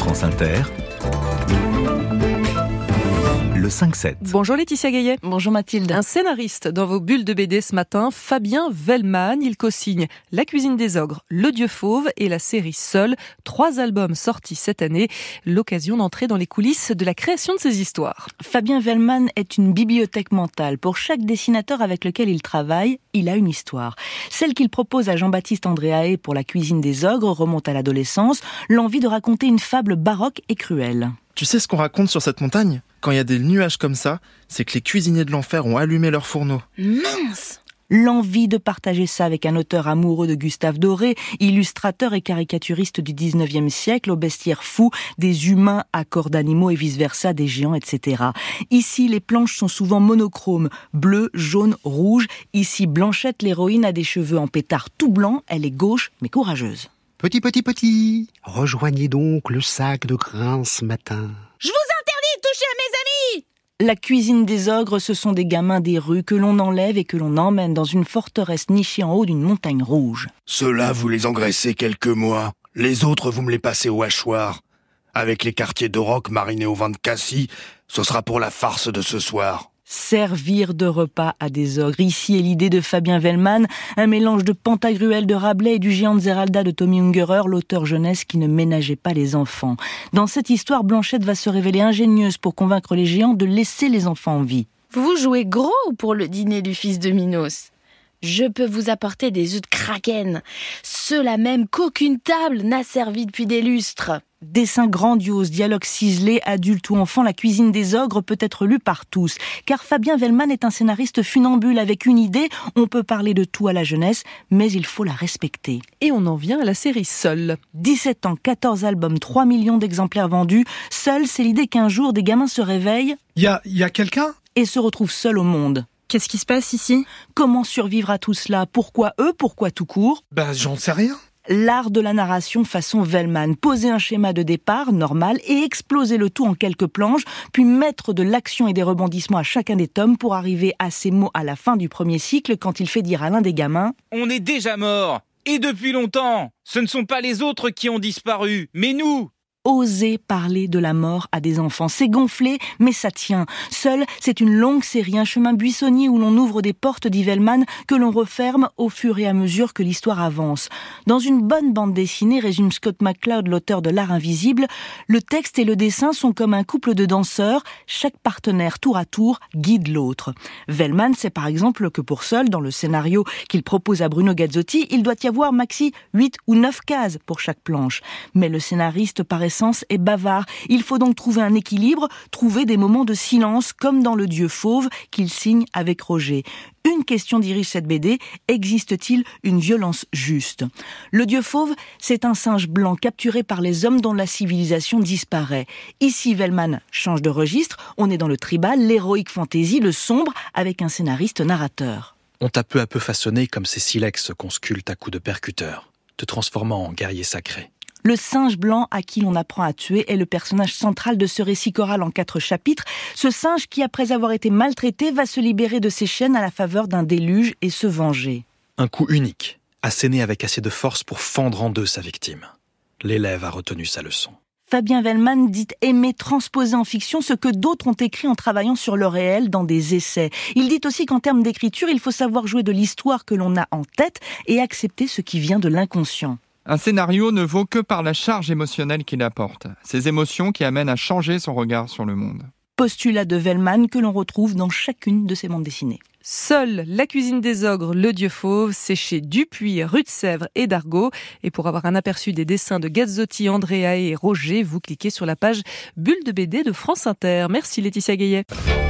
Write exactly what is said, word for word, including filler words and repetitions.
France Inter, le cinq sept. Bonjour Laetitia Gaillet. Bonjour Mathilde. Un scénariste dans vos bulles de B D ce matin, Fabien Wellman. Il co-signe La cuisine des ogres, Le Dieu fauve et la série Seul. Trois albums sortis cette année. L'occasion d'entrer dans les coulisses de la création de ces histoires. Fabien Wellman est une bibliothèque mentale. Pour chaque dessinateur avec lequel il travaille, il a une histoire. Celle qu'il propose à Jean-Baptiste Andréae pour La cuisine des ogres remonte à l'adolescence. L'envie de raconter une fable baroque et cruelle. Tu sais ce qu'on raconte sur cette montagne ? Quand il y a des nuages comme ça, c'est que les cuisiniers de l'enfer ont allumé leurs fourneaux. Mince ! L'envie de partager ça avec un auteur amoureux de Gustave Doré, illustrateur et caricaturiste du dix-neuvième siècle, au bestiaire fou, des humains à corps d'animaux et vice-versa, des géants, et cetera. Ici, les planches sont souvent monochromes, bleu, jaune, rouge. Ici, Blanchette, l'héroïne, a des cheveux en pétard tout blanc. Elle est gauche, mais courageuse. Petit, petit, petit, rejoignez donc le sac de grains ce matin. Je vous interdis de toucher à mes amis! La cuisine des ogres, ce sont des gamins des rues que l'on enlève et que l'on emmène dans une forteresse nichée en haut d'une montagne rouge. Ceux-là, vous les engraissez quelques mois. Les autres, vous me les passez au hachoir. Avec les quartiers de roc marinés au vin de cassis, ce sera pour la farce de ce soir. Servir de repas à des ogres. Ici est l'idée de Fabien Wellman, un mélange de Pantagruel de Rabelais et du Géant de Zeralda de Tommy Ungerer, l'auteur jeunesse qui ne ménageait pas les enfants. Dans cette histoire, Blanchette va se révéler ingénieuse pour convaincre les géants de laisser les enfants en vie. Vous jouez gros pour le dîner du fils de Minos. Je peux vous apporter des œufs de kraken, ceux-là même qu'aucune table n'a servi depuis des lustres. Dessin grandiose, dialogue ciselé, adulte ou enfant, La cuisine des ogres peut être lue par tous. Car Fabien Wellman est un scénariste funambule avec une idée. On peut parler de tout à la jeunesse, mais il faut la respecter. Et on en vient à la série Seul. dix-sept ans, quatorze albums, trois millions d'exemplaires vendus. Seul, c'est l'idée qu'un jour, des gamins se réveillent... Il y a, y a quelqu'un ? Et se retrouvent seuls au monde. Qu'est-ce qui se passe ici ? Comment survivre à tout cela ? Pourquoi eux ? Pourquoi tout court ? Ben, j'en sais rien. L'art de la narration façon Wellman, poser un schéma de départ normal et exploser le tout en quelques planches, puis mettre de l'action et des rebondissements à chacun des tomes pour arriver à ces mots à la fin du premier cycle quand il fait dire à l'un des gamins « On est déjà mort, et depuis longtemps. Ce ne sont pas les autres qui ont disparu, mais nous !» Oser parler de la mort à des enfants, c'est gonflé, mais ça tient. Seul, c'est une longue série, un chemin buissonnier où l'on ouvre des portes, dit Wellman, que l'on referme au fur et à mesure que l'histoire avance. Dans une bonne bande dessinée, résume Scott McCloud, l'auteur de L'Art invisible, le texte et le dessin sont comme un couple de danseurs, chaque partenaire tour à tour guide l'autre. Wellman sait par exemple que pour Seul, dans le scénario qu'il propose à Bruno Gazzotti, il doit y avoir maxi huit ou neuf cases pour chaque planche. Mais le scénariste par essence est bavard. Il faut donc trouver un équilibre, trouver des moments de silence, comme dans Le Dieu fauve qu'il signe avec Roger. Une question dirige cette B D, existe-t-il une violence juste ? Le Dieu fauve, c'est un singe blanc capturé par les hommes dont la civilisation disparaît. Ici, Wellman change de registre, on est dans le tribal, l'héroïque fantasy, le sombre, avec un scénariste narrateur. On t'a peu à peu façonné comme ces silex qu'on sculpte à coups de percuteur, te transformant en guerrier sacré. Le singe blanc à qui l'on apprend à tuer est le personnage central de ce récit choral en quatre chapitres. Ce singe qui, après avoir été maltraité, va se libérer de ses chaînes à la faveur d'un déluge et se venger. Un coup unique, asséné avec assez de force pour fendre en deux sa victime. L'élève a retenu sa leçon. Fabien Wellman dit aimer transposer en fiction ce que d'autres ont écrit en travaillant sur le réel dans des essais. Il dit aussi qu'en termes d'écriture, il faut savoir jouer de l'histoire que l'on a en tête et accepter ce qui vient de l'inconscient. Un scénario ne vaut que par la charge émotionnelle qu'il apporte, ces émotions qui amènent à changer son regard sur le monde. Postulat de Wellman que l'on retrouve dans chacune de ses bandes dessinées. Seul, La cuisine des ogres, Le Dieu fauve, c'est chez Dupuis, Rue de Sèvres et Dargaud. Et pour avoir un aperçu des dessins de Gazzotti, Andréae et Roger, vous cliquez sur la page Bulle de B D de France Inter. Merci Laetitia Gaillet.